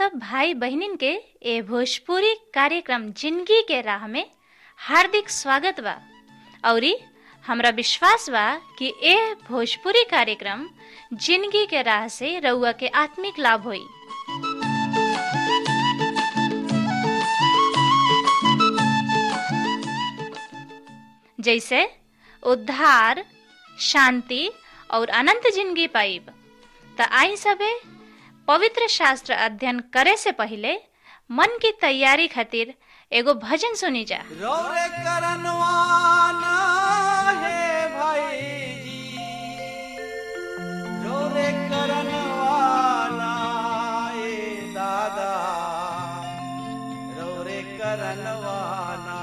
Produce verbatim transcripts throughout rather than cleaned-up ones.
सब भाई बहनिन के ए भोजपुरी कार्यक्रम जिंदगी के राह में हार्दिक स्वागत बा। औरी हमरा विश्वास बा कि ए भोजपुरी कार्यक्रम जिंदगी के राह से रउआ के आत्मिक लाभ होई। जैसे उद्धार, शांति और अनंत जिंदगी पाइब। त आई सबे पवित्र शास्त्र अध्ययन करे से पहले मन की तैयारी खातिर एगो भजन सुनी जा। रौरे करनवाना है भाई जी, रौरे करनवाना ए दादा, रौरे करनवाना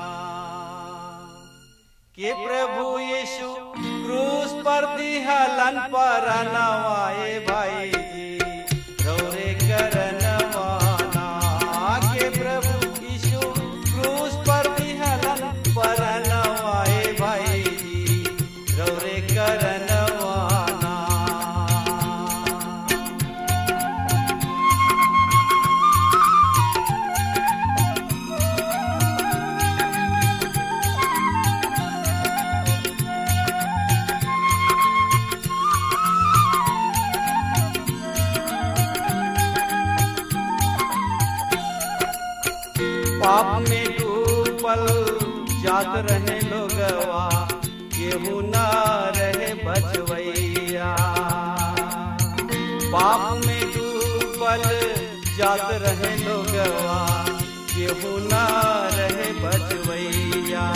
के प्रभु यीशु क्रूस पर दिहलन परनवाए भाई जी, रौरे करनवाना के प्रभु यीशु क्रूस पर दिहलन परनवाए भाई जी, रौरे करनवाना। पाप में डूबल जात रहे लोगवा, केहू न रहे बचवैया। पाप में डूबल जात रहे लोगवा, केहू न रहे बचवैया।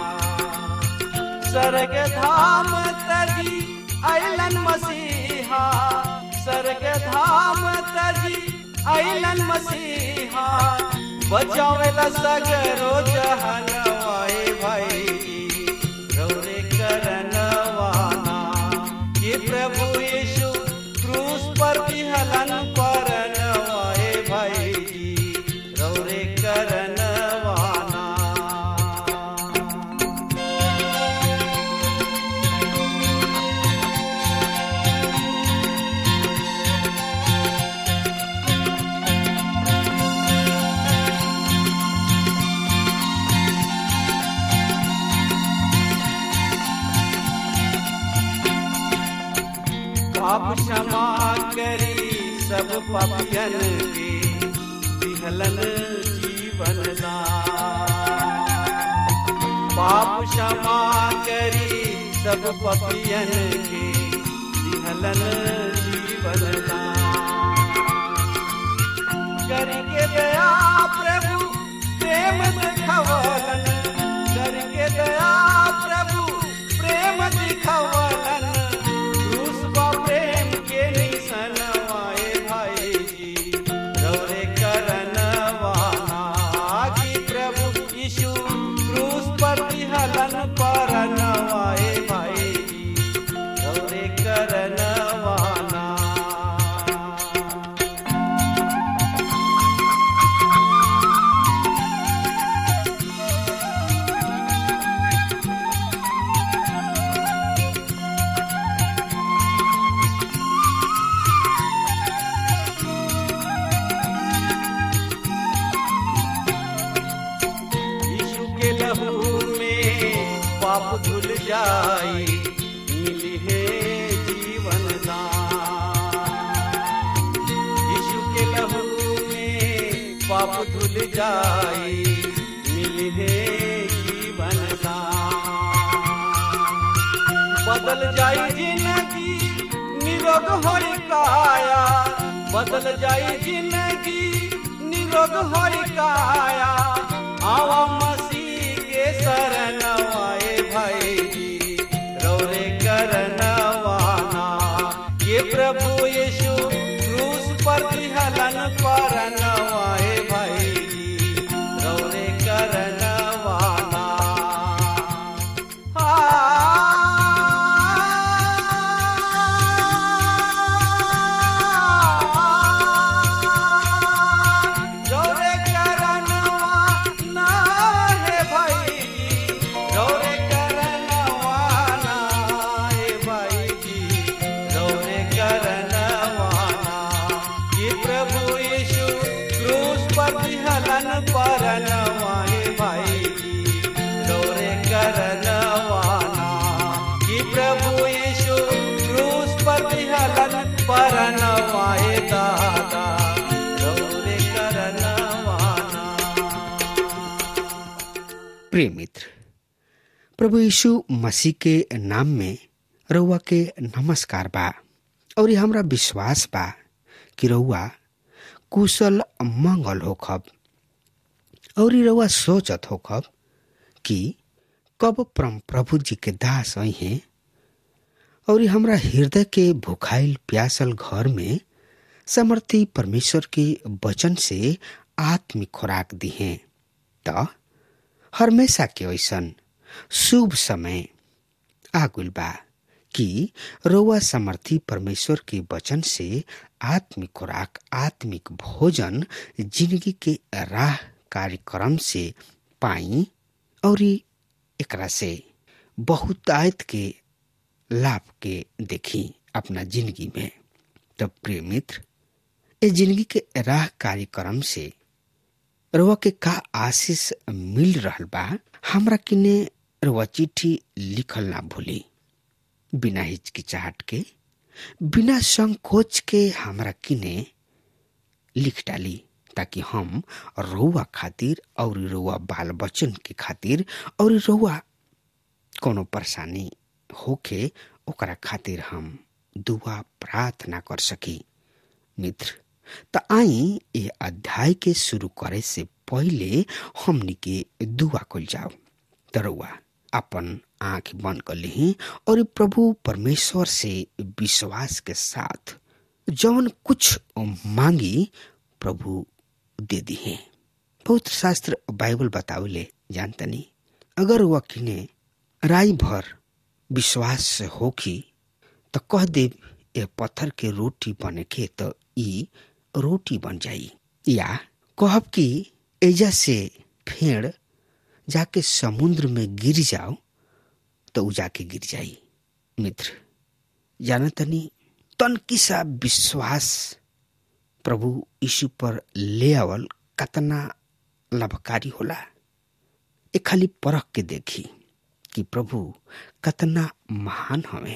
स्वर्ग धाम तजी अइलन मसीहा, स्वर्ग धाम तजी अइलन मसीहा, बचावेला सगरो जहनवाए भाई जी, रौरे करनवाना ये प्रभु यीशु क्रूस पर दिहलन परनवाए भाई जी, रौरे करनवाना। पाप क्षमा करी सब पापियन के, दिहलन जीवन दान। पाप क्षमा करी सब पापियन के, दिहलन जीवन दान। करके दया प्रभु प्रेम दिखवलन, करके दया प्रभु प्रेम दिखवलन, परनवाए भाई जी, रौरे करनवाना। यीशु के लहू पाप धुल जाई, मिली है जीवन दान। यीशु के लहू में पाप धुल जाई, मिली है जीवन दान। बदल जाई जिंदगी निरोग होई काया, बदल जाई जिंदगी निरोग होई काया। आवा मसीह के शरणवाए भाई जी, रौरे करनवाना ये प्रभु यीशु क्रूस पर दिहलन परनवाए भाई जी, रौरे करनवाना। रौरे करनवाना है भाई जी, रौरे करनवाना है भाई जी, रौरे करनवाना ये प्रभु यीशु प्रिय मित्र, प्रभु यीशु मसीह के नाम में रउआ के नमस्कार बा और ये हमरा विश्वास बा कि रउआ कुशल मंगल होखब और ये रउआ सोचत होखब कि कब परम प्रभु जी के दास आई हैं और ये हमरा हृदय के भुखाइल प्यासल घर में समर्थी परमेश्वर के वचन से आत्मिक खुराक दी हैं। तो हमेशा के ऐसन शुभ समय आगुल बा कि रउआ समर्थी परमेश्वर के वचन से आत्मिक खुराक, आत्मिक भोजन जिंदगी के राह कार्यक्रम से पाई और एकरा से बहुत आयत के लाभ के देखी अपना जिंदगी में। तब प्रिय मित्र, इस जिंदगी के राह कार्यक्रम से रउआ के का आशीष मिल रहल बा, हमरा किने रउआ चिट्ठी लिखल ना भूली। बिना हिचकिचाहट के, बिना संकोच के हमरा किने लिख डाली, ताकि हम रउआ खातिर और रउआ बाल बच्चन के खातिर और रउआ कोनो परेशानी होके ओकरा खातिर हम दुआ प्रार्थना कर सकी। मित्र, त आई ये अध्याय के शुरू करे से पहले हमनी के दुआ कल जाओ। तरुआ अपन आंख बंद कर ली और प्रभु परमेश्वर से विश्वास के साथ जौन कुछ मांगी प्रभु दे दी है। पवित्र शास्त्र बाइबल बतावले जानतनी, अगर वह किने राई भर विश्वास से होखी तो कह दे ए पत्थर के रोटी बने के तो ई रोटी बन जाई, या कहब कि एजा से फेड़ जाके समुद्र में गिर जाओ तो उ जाके गिर जाई। मित्र, जानतनी तन किसा विश्वास प्रभु यीशु पर ले आवल कतना लाभकारी होला। ए खाली परख के देखी कि प्रभु कतना महान हवे।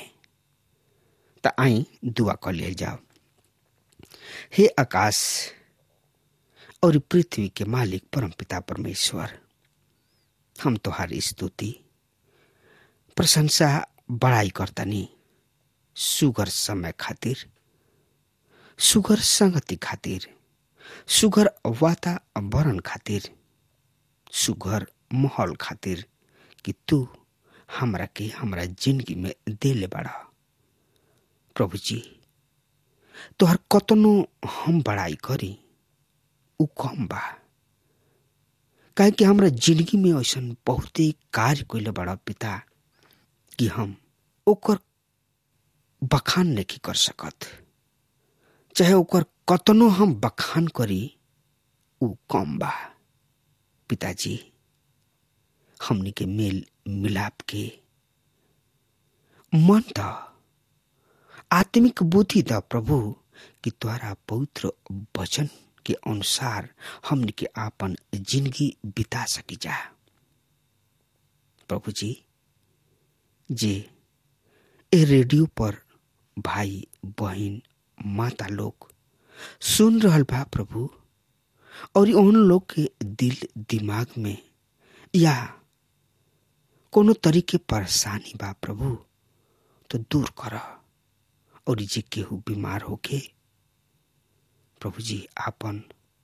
त आई दुआ कर ले जाओ। हे आकाश और पृथ्वी के मालिक परमपिता परमेश्वर, हम तुम्हारी स्तुति प्रशंसा बड़ाई करतानी सुगर समय खातिर, सुगर संगति खातिर, सुगर वातावरण खातिर, सुगर माहौल खातिर कि तू हमरा के हमरा जिंदगी में देले बड़ा। प्रभु जी, तोहर कतनो हम बड़ाई करी उ कम बा, काहे कि हमरा जिंदगी में ऐसा बहुत ही कार्य कइले बड़ा पिता कि हम ओकर बखान नहीं कर सकत। चाहे ओकर कतनो हम बखान करी उ कम बा। पिताजी, हमनी के मेल मिलाप के मन दा, आत्मिक बुद्धि दा प्रभु, कि द्वारा पवित्र वचन के अनुसार हमनी के आपन जिंदगी बिता सकी जा। प्रभु जी, जे ए रेडियो पर भाई बहन माता लोग सुन रहल बा प्रभु, और उन लोग के दिल दिमाग में या कोनो तरीके परेशानी बा प्रभु, तो दूर कर। और जे केहू बीमार होके प्रभु जी आपन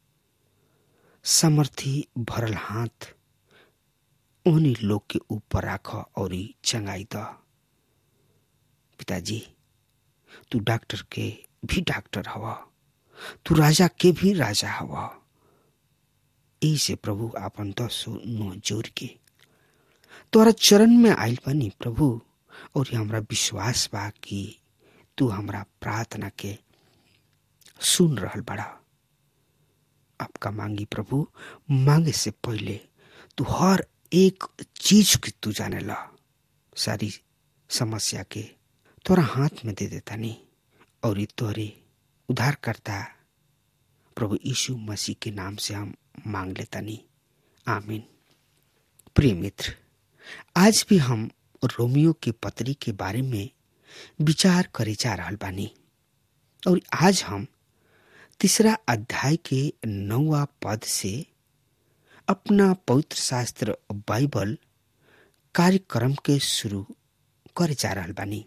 समर्थी भरल हाथ उन्हीं लोग के ऊपर राख और चंगाई द। पिताजी, तू डॉक्टर के भी डॉक्टर हवा, तू राजा के भी राजा हवा। ऐसे प्रभु आपन दसो नो जोर के तोरा चरण में आइल बनी प्रभु, और हमरा विश्वास बा कि तू हमरा प्रार्थना के सुन रहल बड़ा। आपका मांगी प्रभु, मांगे से पहले तू हर एक चीज की तू जाने ला। सारी समस्या के तोरा हाथ में दे देता नहीं, और ये तोरे उद्धार करता प्रभु यीशु मसीह के नाम से हम मांग लेता नहीं, आमीन। प्रिय मित्र, आज भी हम रोमियो के पत्री के बारे में विचार करे जा रहल बानी, और आज हम तीसरा अध्याय के नौवा पद से अपना पवित्र शास्त्र बाइबल कार्यक्रम के शुरू करे जा रहल बानी।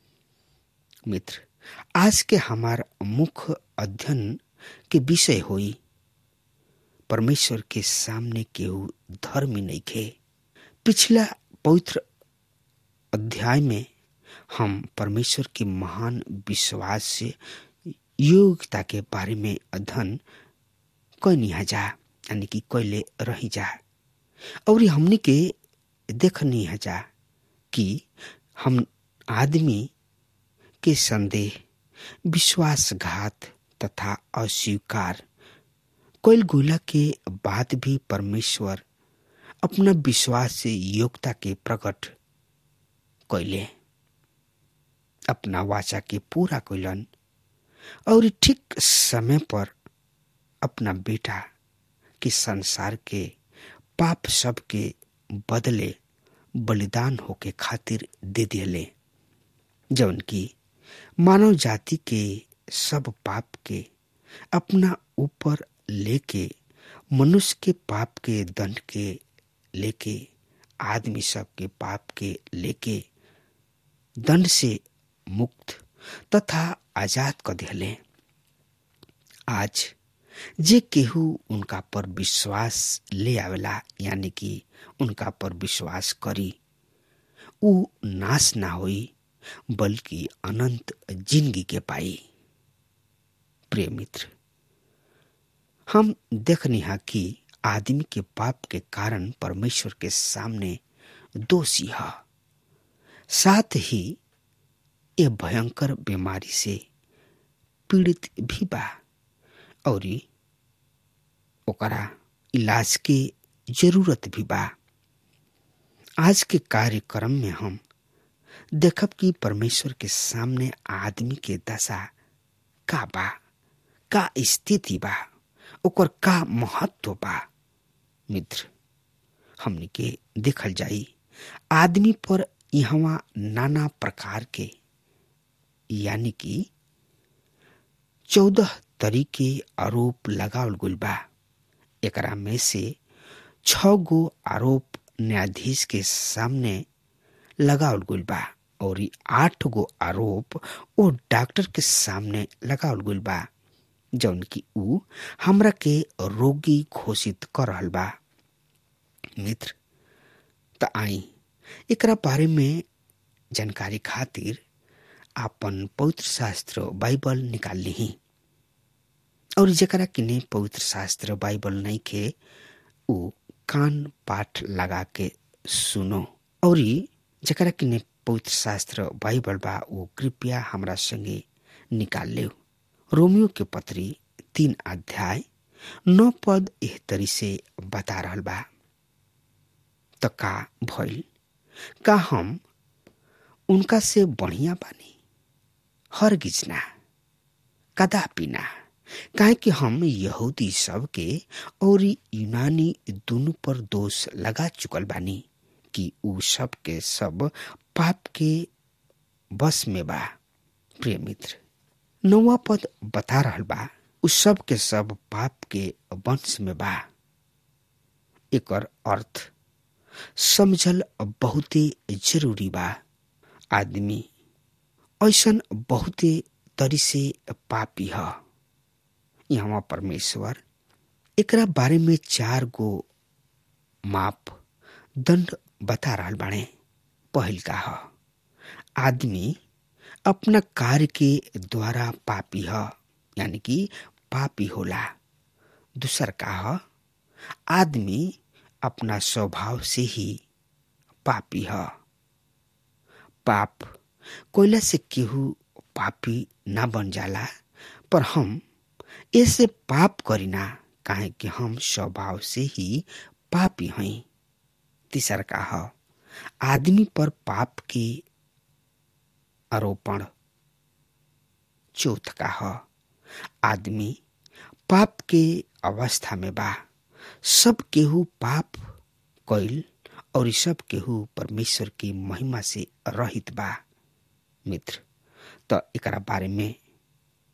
मित्र, आज के हमार मुख्य अध्ययन के विषय होई परमेश्वर के सामने केहू धर्मी नहीं खे। पिछला पवित्र अध्याय में हम परमेश्वर के महान विश्वास से योग्यता के बारे में अध्ययन कैनी जा, यानी कि कैले रही जा, और हमने के देखनी जा कि हम आदमी के संदेह, विश्वासघात तथा अस्वीकार कोयल गोला के बाद भी परमेश्वर अपना विश्वास से योग्यता के प्रकट कैले, अपना वाचा के पूरा कैलन और ठीक समय पर अपना बेटा के संसार के पाप सब के बदले बलिदान होके खातिर दे दिले, जौन की मानव जाति के सब पाप के अपना ऊपर लेके मनुष्य के पाप के दंड के लेके आदमी सब के पाप के लेके दंड से मुक्त तथा आजाद कर दिले। आज जे केहू उनका पर विश्वास ले आवेला, यानी कि उनका पर विश्वास करी, ऊ नाश ना होई बल्कि अनंत जिंदगी के पाई। प्रिय मित्र, हम देखनी है कि आदमी के पाप के कारण परमेश्वर के सामने दोषी है, साथ ही ये भयंकर बीमारी से पीड़ित भी बा और ओकरा इलाज के जरूरत भी बा। आज के कार्यक्रम में हम देखब कि परमेश्वर के सामने आदमी के दशा का बा, का स्थिति बा, ओकर का महत्व बा। मित्र, हमने के देखल जाई आदमी पर यहाँ नाना प्रकार के, यानी कि चौदह तरीके आरोप लगावल गइल बा। एकरा में से छह गो आरोप न्यायाधीश के सामने लगावल गइल बा और आठ गो आरोप वो डॉक्टर के सामने लगावल गइल बा, जौन की ऊ हमरा के रोगी घोषित कर रहल बा। मित्र, त आई एकरा बारे में जानकारी खातिर आपन पवित्र शास्त्र बाइबल निकाल ली, और जकरा किने पवित्र शास्त्र बाइबल नहीं के ऊ कान पाठ लगा के सुनो, और जकरा किने पवित्र शास्त्र बाइबल बा वो कृपया हमरा संगे निकाल ले। रोमियो के पत्री तीन अध्याय नौ पद एह तरी से बता रहल बा। त का भइल, का हम उनका से बढ़िया बानी? हरगिज ना, कदापि ना, काहे कि हम यहूदी सब के और यूनानी दोनों पर दोष लगा चुकल बानी कि ऊ सब के सब पाप के बस में बा। प्रिय मित्र, नौवा पद बता रहल बा ऊ सब के सब पाप के वंश में बा। एकर अर्थ समझल बहुते जरूरी बा। आदमी ऐसन बहुते तरी से पापी है। यहाँ परमेश्वर एकरा बारे में चार गो माप दंड बता रहल बाणे। पहिल का है, आदमी अपना कार्य के द्वारा पापी है, यानी कि पापी होला। दूसर का है, आदमी अपना स्वभाव से ही पापी है। पाप कोयला से केहू पापी ना बन जाला, पर हम ऐसे पाप करीना काहे कि हम स्वभाव से ही पापी हई। तीसर का है, आदमी पर पाप के आरोपण। चौथ का है, आदमी पाप के अवस्था में बा। सब केहू पाप कइल और सब केहू परमेश्वर की महिमा से रहित बा। मित्र, तो एकरा बारे में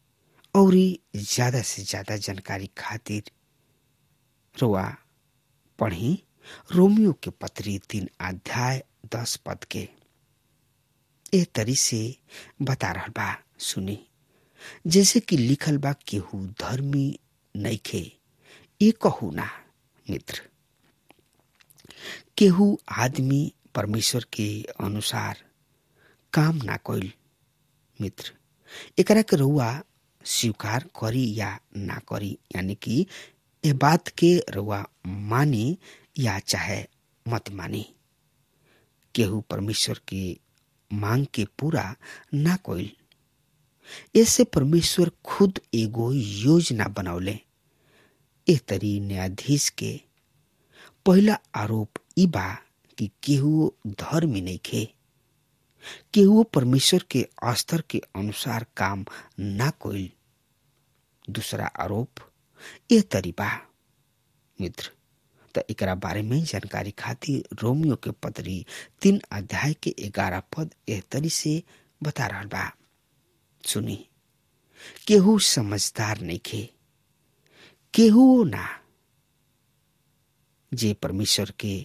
और ज्यादा से ज्यादा जानकारी खातिर रुआ पढ़ी रोमियो के पत्री तीन अध्याय दस पद के ए तरी से बता रहा बा। सुनी, जैसे कि लिखल बा, केहू धर्मी नइखे ये कहू ना मित्र। केहू आदमी परमेश्वर के अनुसार काम ना कइल मित्र, एकरा के रउआ स्वीकार करी या ना करी, यानी कि ये बात के रउआ मानी या चाहे मत मानी। केहू परमेश्वर के मांग के पूरा ना कइल, ऐसे परमेश्वर खुद एगो योजना बनौले। ए तरी न्यायाधीश के पहला आरोप ई बा कि केहू धर्मी नइखे, केहू परमेश्वर के स्तर के अनुसार काम ना कइल। दूसरा आरोप ए तरी बा मित्र, त एकरा बारे में जानकारी खातिर रोमियो के पत्री तीन अध्याय के ग्यारह पद एह तरी से बता रहा बा। सुनी, केहू समझदार नइखे, केहू ना जे परमेश्वर के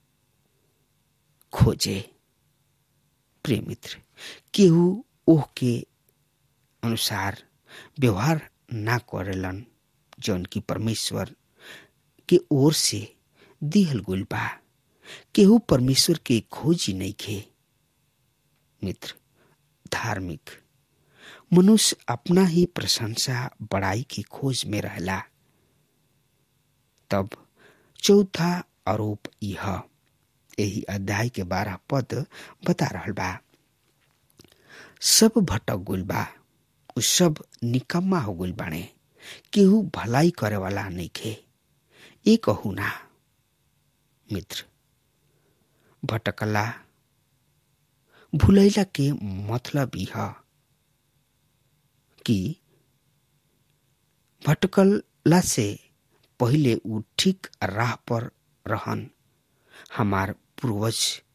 खोजे। प्रिय मित्र, केहू ओह के अनुसार व्यवहार ना करेलन जौन की परमेश्वर के ओर से दिहल गुल बा। केहू परमेश्वर के खोजी नइखे मित्र। धार्मिक मनुष्य अपना ही प्रशंसा बड़ाई की खोज में रहला। तब चौथा आरोप यह यही अध्याय के बारह पद बता रहल बा। सब भटक गुल बा, उ सब निकम्मा हो गुल बाणे, केहू भलाई करे वाला नइखे ये कहू ना मित्र। भटकला भुलैला के मतलब यह कि भटकला से पहले उ ठीक राह पर रहन। हमार पूर्वज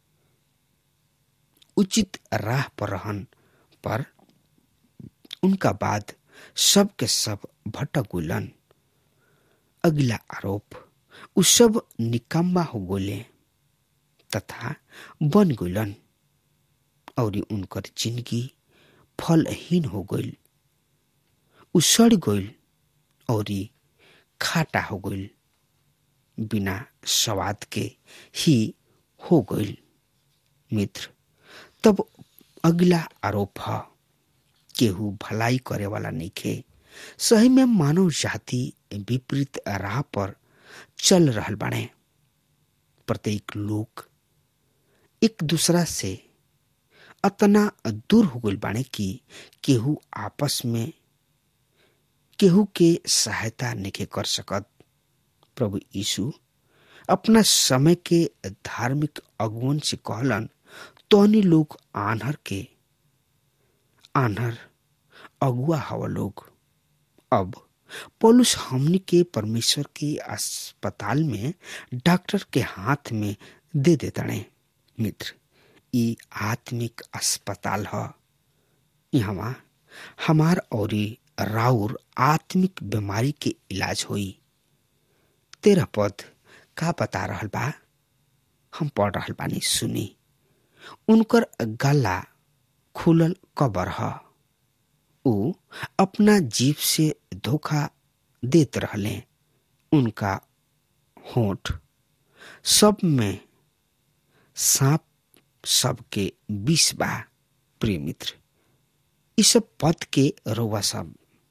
उचित राह पर रहन, पर उनका बाद सब के सब भटक गुलन। अगला आरोप, उ सब निकम्मा हो गोले तथा बन गुलन और उनकर जिंदगी फलहीन हो गइल। उ सड़ गइल और खाटा हो गइल, बिना स्वाद के ही हो गइल मित्र। तब अगला आरोप है, केहू भलाई करे वाला नइखे। सही में मानव जाति विपरीत राह पर चल रहल बाणे। प्रत्येक लोग एक दूसरा से अतना दूर हो गइल बाणे कि केहू आपस में केहू के सहायता नइखे कर सकत। प्रभु यीशु अपना समय के धार्मिक अगुवन से कहलन, तोहनी लोग आन्हर के आन्हर अगुआ हवा लोग। अब पौलुस हमनी के परमेश्वर के अस्पताल में डॉक्टर के हाथ में दे देताणे मित्र। ई आत्मिक अस्पताल है, यहाँ हमार और राउर आत्मिक बीमारी के इलाज होई। तेरह पद का बता रहल बा, हम पढ़ रहल बानी, सुनी। उनकर गला खुलल कबर है, उ अपना जीभ से धोखा देत रहले। उनका होंठ सब में सांप सब के विष बा। प्रिय मित्र, इस पद के रउआ सब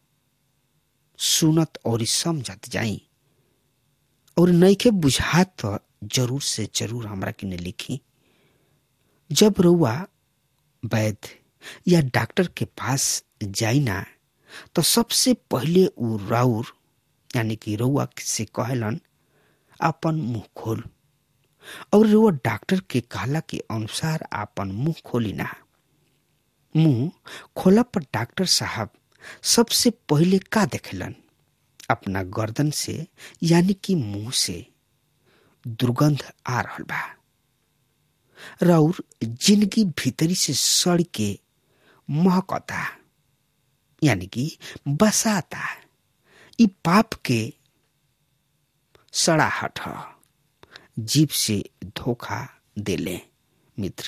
सुनत और समझत जाई, और नइखे बुझात तो जरूर से जरूर हमरा किने लिखी। जब रउआ वैद्य या डॉक्टर के पास जाई ना, तो सबसे पहले उ राउर यानी कि रउआ से कहलन अपन मुंह खोल, और रउआ डॉक्टर के कहला के अनुसार अपन मुंह खोली ना। मुंह खोला पर डॉक्टर साहब सबसे पहले का देखेलन, अपना गर्दन से यानी कि मुंह से दुर्गंध आ रहल बा। राउर जिंदगी भीतरी से सड़ के महकता यानी कि बसाता। ई पाप के सड़ाहट है, जीभ से धोखा देले। मित्र,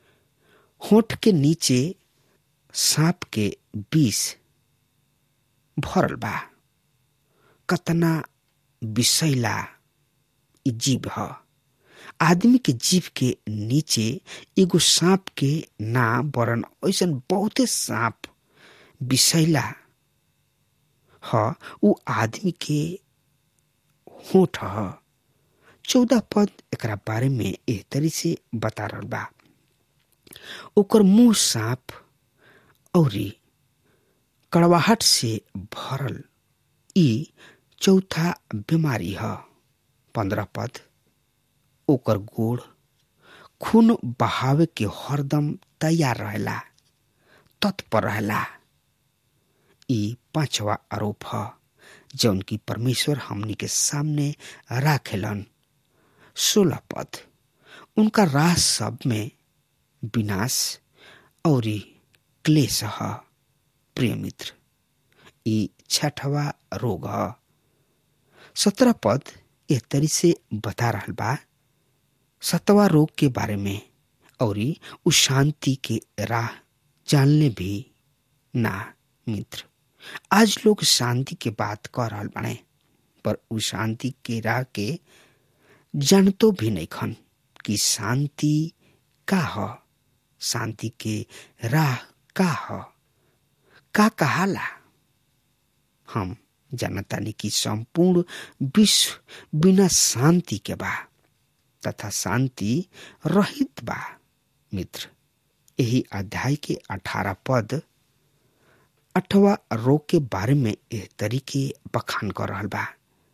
होठ के नीचे सांप के विष भरल बा। कतना विषैला इ जीभ ह। आदमी के जीभ के नीचे एगो सांप के ना बरन ऐसन बहुते सांप विषैला ह। उ आदमी के होठ ह। चौदह पद एकरा बारे में एह तरी से बता रहल बा। ओकर मुंह सांप औरी कड़वाहट से भरल ई चौथा बीमारी ह। पंद्रह पद, ओकर गोड़ खून बहावे के हरदम तैयार रहेला, तत्पर रहेला। ई पांचवा आरोप ह जौन की परमेश्वर हमनी के सामने राखेलन। सोलह पद, उनका राह सब में विनाश और क्लेश ह। प्रिय मित्र, ई छठवा रोग ह। सत्रह पद एह तरी से बता रहल बा सतवा रोग के बारे में और उ शांति के राह जानले भी ना। मित्र, आज लोग शांति के बात कर रहल बाड़े, पर उ शांति के राह के जानतो भी नहीं खन कि शांति का ह, शांति के राह का ह, का कहाला। हम जानतानी कि संपूर्ण विश्व बिना शांति के बा तथा शांति रहित बा। मित्र, यही अध्याय के अठारह पद अठवा रोग के बारे में एह तरीके बखान कर रहल बा।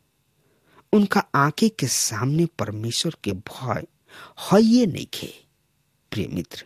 उनका आंखें के सामने परमेश्वर के भय है नइखे। प्रिय मित्र,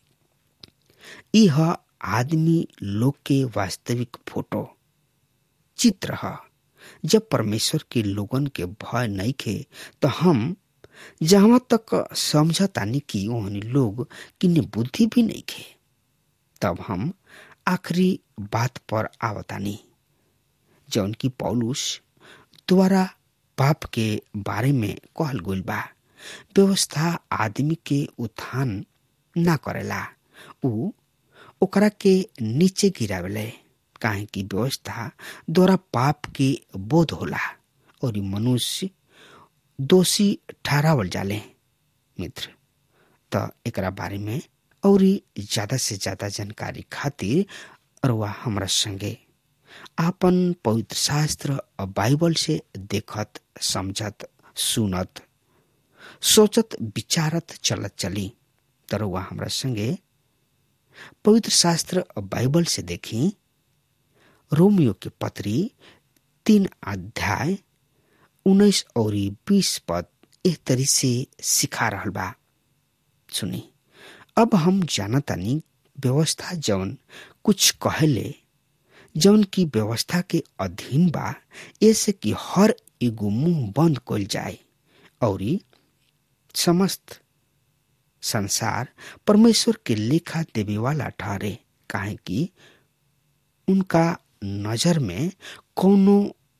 यह आदमी लोग के वास्तविक फोटो चित्र है। जब परमेश्वर के लोगन के भय नइखे तो हम जहां तक समझतानी कि ओहनी लोग किन्ने बुद्धि भी नइखे, तब हम आखिरी बात पर आवतानी जौन की पौलुस द्वारा पाप के बारे में कहल गइल बा। व्यवस्था आदमी के उत्थान ना करेला, उ ओकरा के नीचे गिरावेले। काहे कि व्यवस्था द्वारा पाप के बोध होला और मनुष्य दोषी ठहरावल जाले। मित्र, त एकरा बारे में और ज्यादा से ज्यादा जानकारी खातिर अरवा हमरा संगे आपन पवित्र शास्त्र और बाइबल से देखत, समझत, सुनत, सोचत, विचारत चलत चली। तरवा हमरा संगे पवित्र शास्त्र और बाइबल से देखी रोमियो के पत्री तीन अध्याय उन्नीस और बीस पद एक तरी से सिखा रहल बा। सुनी, अब हम जानतानी व्यवस्था जौन कुछ कहले जौन की व्यवस्था के अधीन बा, ऐसे कि हर एगो मुंह बंद कइल जाए और समस्त संसार परमेश्वर के लेखा देवे वाला ठहरे। काहे कि उनका नजर में कोनो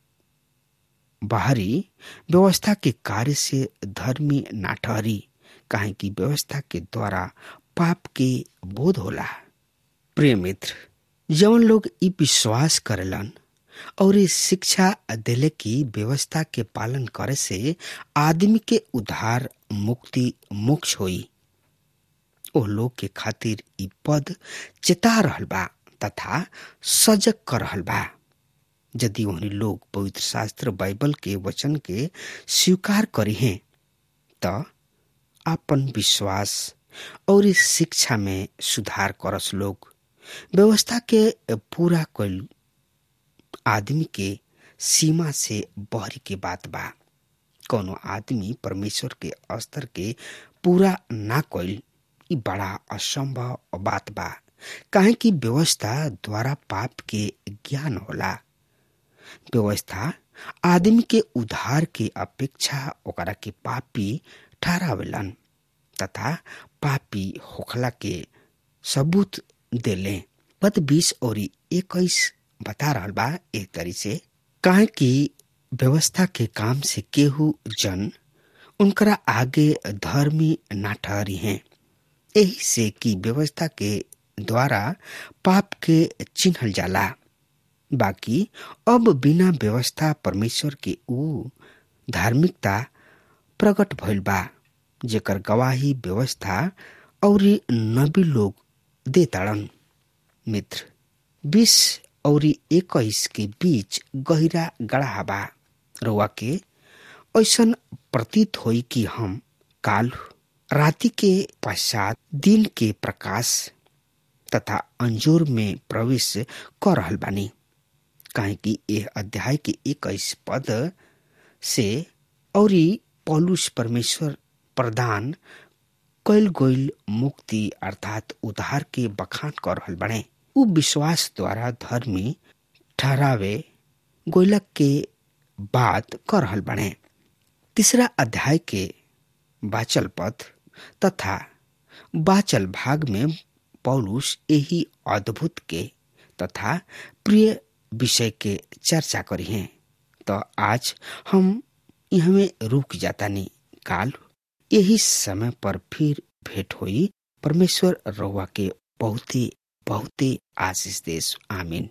बाहरी व्यवस्था के कार्य से धर्मी ना ठहरी। काहे कि व्यवस्था के द्वारा पाप के बोध होला। प्रिय मित्र, जौन लोग ई विश्वास करेलन और ये शिक्षा देले की व्यवस्था के पालन करे से आदमी के उद्धार, मुक्ति, मोक्ष होई, ओ लोग के खातिर ई पद चेता रहल बा तथा सजग कर रहल बा। यदि उन्हीं लोग पवित्र शास्त्र बाइबल के वचन के स्वीकार करी हैं तो अपन विश्वास और इस शिक्षा में सुधार करस लोग। व्यवस्था के पूरा कइल आदमी के सीमा से बहरी के बात बा। कोनो आदमी परमेश्वर के स्तर के पूरा ना कइल ई बड़ा असंभव बात बा। काहे कि व्यवस्था द्वारा पाप के ज्ञान होला। व्यवस्था आदमी के उद्धार के अपेक्षा ओकरा के पापी ठहरावेलन तथा पापी होखला के सबूत देले। पद बीस और इक्कीस बता रहल बा एक तरी से, काहे कि व्यवस्था के काम से केहू जन उनकरा आगे धर्मी ना ठहरी हैं। यही से कि व्यवस्था के द्वारा पाप के चिन्हल जाला। बाकी अब बिना व्यवस्था परमेश्वर के ऊ धार्मिकता प्रकट भइल बा जेकर गवाही व्यवस्था और नबी लोग दे ताड़न। मित्र, बीस और इक्कीस के बीच गहिरा गढ़ा बा। रउआ के ऐसन प्रतीत होई कि हम काल राति के पश्चात दिन के प्रकाश तथा अंजोर में प्रवेश कर रहल बानी। काहे कि यह अध्याय के इक्कीस पद से और पौलुस परमेश्वर प्रदान कैल गईल मुक्ति अर्थात उद्धार के बखान कर रहल बने। उ विश्वास द्वारा धर्मी ठहरावे गोइलक के बात कर रहल बने। तीसरा अध्याय के बाचल पद तथा बाचल भाग में पौलुस यही अद्भुत के तथा प्रिय विषय के चर्चा करी हैं। तो आज हम यहाँ रुक जाता नहीं। काल यही समय पर फिर भेंट हुई। परमेश्वर रउआ के बहुते बहुते आशीष देश। आमीन।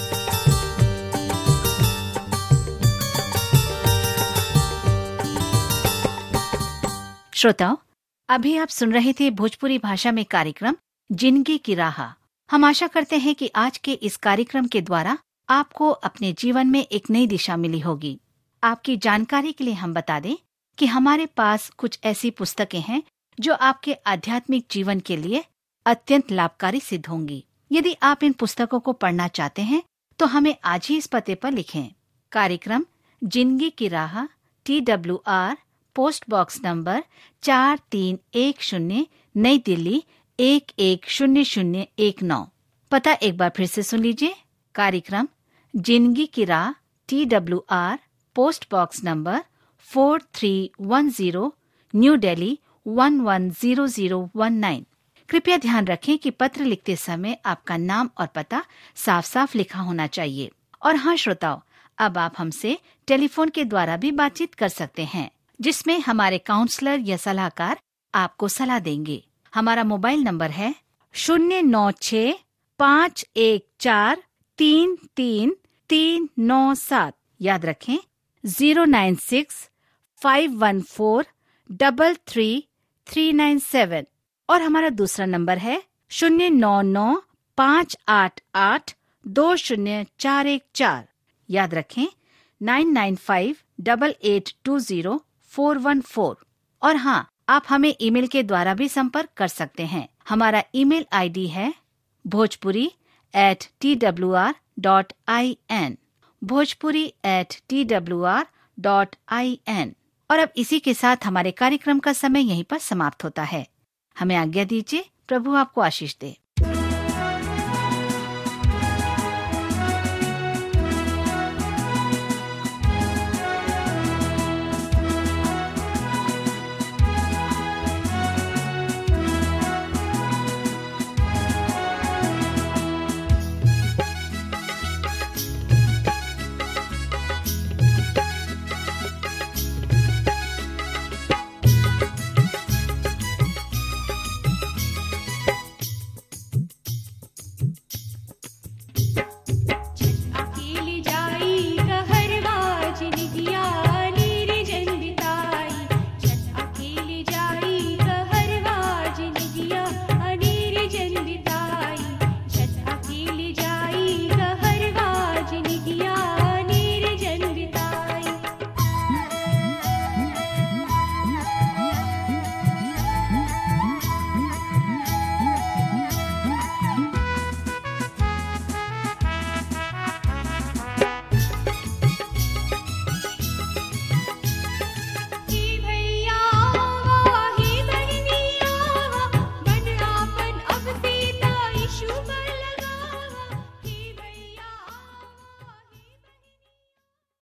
श्रोताओ, अभी आप सुन रहे थे भोजपुरी भाषा में कार्यक्रम जिंदगी की राह। हम आशा करते हैं कि आज के इस कार्यक्रम के द्वारा आपको अपने जीवन में एक नई दिशा मिली होगी। आपकी जानकारी के लिए हम बता दें कि हमारे पास कुछ ऐसी पुस्तकें हैं जो आपके आध्यात्मिक जीवन के लिए अत्यंत लाभकारी सिद्ध होंगी। यदि आप इन पुस्तकों को पढ़ना चाहते हैं तो हमें आज ही इस पते पर लिखें। कार्यक्रम जिंदगी की राह, T W R, post box number चार तीन एक शून्य, नई दिल्ली एक एक शून्य शून्य एक नौ। पता एक बार फिर से सुन लीजिए। कार्यक्रम जिंदगी की राह, T W R, post box number four three one zero, New Delhi one one zero zero one nine. कृपया ध्यान रखें कि पत्र लिखते समय आपका नाम और पता साफ साफ लिखा होना चाहिए। और हाँ श्रोताओ, अब आप हमसे टेलीफोन के द्वारा भी बातचीत कर सकते हैं, जिसमें हमारे काउंसलर या सलाहकार आपको सलाह देंगे। हमारा मोबाइल नंबर है शून्य नौ छ पाँच एक चार तीन तीन तीन नौ सात। याद रखें zero nine six five one four double three three nine seven. और हमारा दूसरा नंबर है शून्य नौ नौ पाँच आठ आठ दो शून्य चार एक चार। याद रखें nine nine five double eight two zero four one four. और हाँ, आप हमें ईमेल के द्वारा भी संपर्क कर सकते हैं। हमारा ईमेल आईडी है Bhojpuri at T W R dot I N, Bhojpuri at T W R dot I N. और अब इसी के साथ हमारे कार्यक्रम का समय यहीं पर समाप्त होता है। हमें आज्ञा दीजिए। प्रभु आपको आशीष दे।